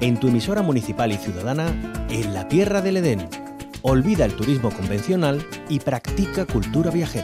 en tu emisora municipal y ciudadana, en la Tierra del Edén. Olvida el turismo convencional y practica cultura viajera.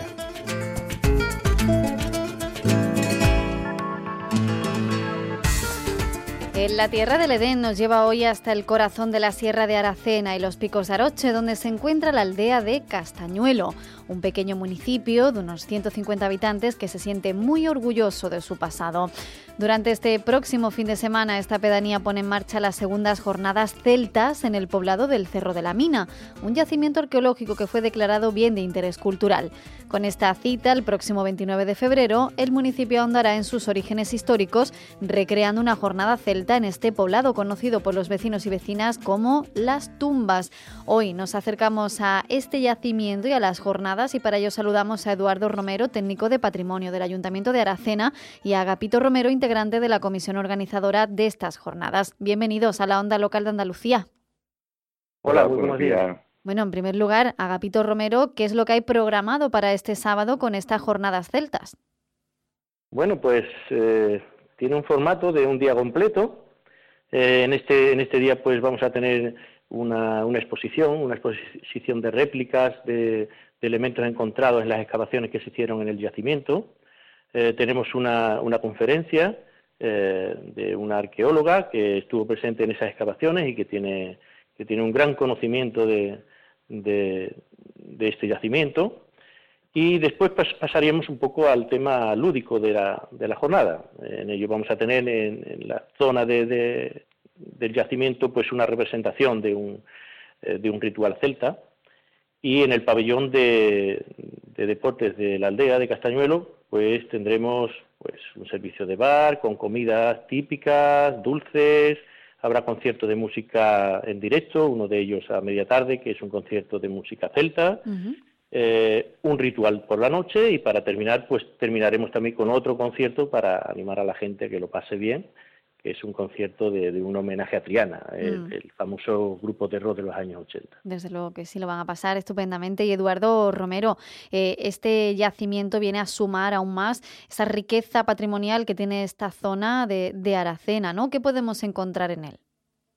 En la Tierra del Edén nos lleva hoy hasta el corazón de la Sierra de Aracena y los Picos de Aroche, donde se encuentra la aldea de Castañuelo, un pequeño municipio de unos 150 habitantes que se siente muy orgulloso de su pasado. Durante este próximo fin de semana, esta pedanía pone en marcha las segundas jornadas celtas en el poblado del Cerro de la Mina, un yacimiento arqueológico que fue declarado bien de interés cultural. Con esta cita, el próximo 29 de febrero, el municipio ahondará en sus orígenes históricos, recreando una jornada celta en este poblado conocido por los vecinos y vecinas como Las Tumbas. Hoy nos acercamos a este yacimiento y a las jornadas y para ello saludamos a Eduardo Romero, técnico de Patrimonio del Ayuntamiento de Aracena, y a Agapito Romero, integrante de la comisión organizadora de estas jornadas. Bienvenidos a la Onda Local de Andalucía. Hola, muy buenos días. Bueno, en primer lugar, Agapito Romero, ¿qué es lo que hay programado para este sábado con estas jornadas celtas? Bueno, pues tiene un formato de un día completo. En este día pues vamos a tener una exposición de réplicas de elementos encontrados en las excavaciones que se hicieron en el yacimiento. Tenemos una conferencia de una arqueóloga que estuvo presente en esas excavaciones y que tiene un gran conocimiento de este yacimiento. Y después pasaríamos un poco al tema lúdico de la jornada. En ello vamos a tener en la zona del yacimiento pues una representación de un ritual celta, y en el pabellón de deportes de la aldea de Castañuelo pues tendremos pues un servicio de bar con comidas típicas, dulces. Habrá concierto de música en directo, uno de ellos a media tarde, que es un concierto de música celta. Uh-huh. Un ritual por la noche, y para terminar, pues terminaremos también con otro concierto para animar a la gente a que lo pase bien, que es un concierto de un homenaje a Triana, el famoso grupo de rock de los años 80. Desde luego que sí, lo van a pasar estupendamente. Y Eduardo Romero, este yacimiento viene a sumar aún más esa riqueza patrimonial que tiene esta zona de Aracena, ¿no? ¿Qué podemos encontrar en él?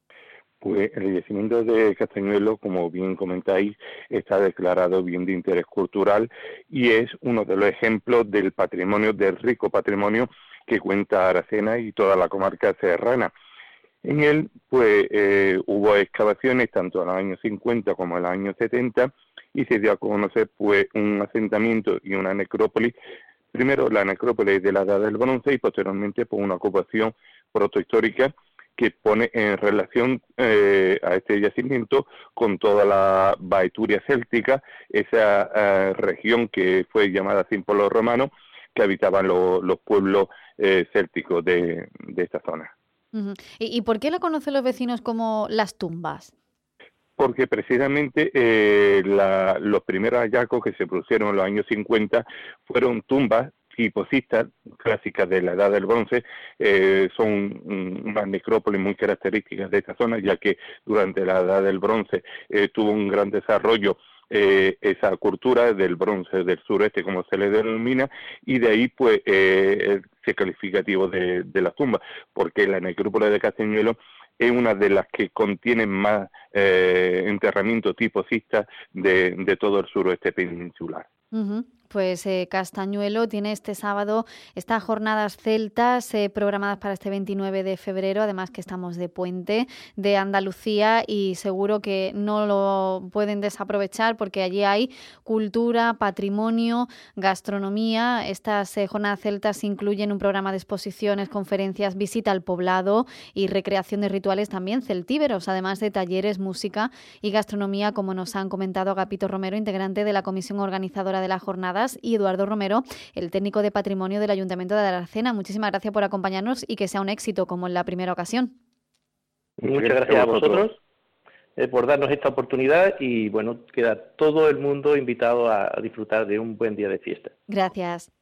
Pues el yacimiento de Castañuelo, como bien comentáis, está declarado bien de interés cultural y es uno de los ejemplos del rico patrimonio que cuenta Aracena y toda la comarca serrana. En él, pues, hubo excavaciones tanto en los años 50 como en los años 70 y se dio a conocer, pues, un asentamiento y una necrópolis. Primero la necrópolis de la Edad del Bronce y posteriormente, pues, una ocupación protohistórica que pone en relación a este yacimiento con toda la Baeturia céltica, esa región que fue llamada así por los romanos, que habitaban los pueblos célticos de esta zona. Uh-huh. ¿Y por qué la conocen los vecinos como Las Tumbas? Porque precisamente los primeros hallazgos que se produjeron en los años 50 fueron tumbas hipocistas clásicas de la Edad del Bronce. Son unas necrópolis muy características de esta zona, ya que durante la Edad del Bronce tuvo un gran desarrollo esa cultura del bronce del sureste, como se le denomina, y de ahí pues ese calificativo de las tumbas, porque la necrópolis de Castañuelo es una de las que contienen más enterramientos tipocistas de todo el suroeste peninsular. Uh-huh. Pues Castañuelo tiene este sábado estas jornadas celtas programadas para este 29 de febrero, además que estamos de puente de Andalucía y seguro que no lo pueden desaprovechar porque allí hay cultura, patrimonio, gastronomía. Estas jornadas celtas incluyen un programa de exposiciones, conferencias, visita al poblado y recreación de rituales también celtíberos, además de talleres, música y gastronomía, como nos han comentado Agapito Romero, integrante de la comisión organizadora de la jornada, y Eduardo Romero, el técnico de Patrimonio del Ayuntamiento de Aracena. Muchísimas gracias por acompañarnos y que sea un éxito como en la primera ocasión. Muchas gracias a vosotros por darnos esta oportunidad y bueno, queda todo el mundo invitado a disfrutar de un buen día de fiesta. Gracias.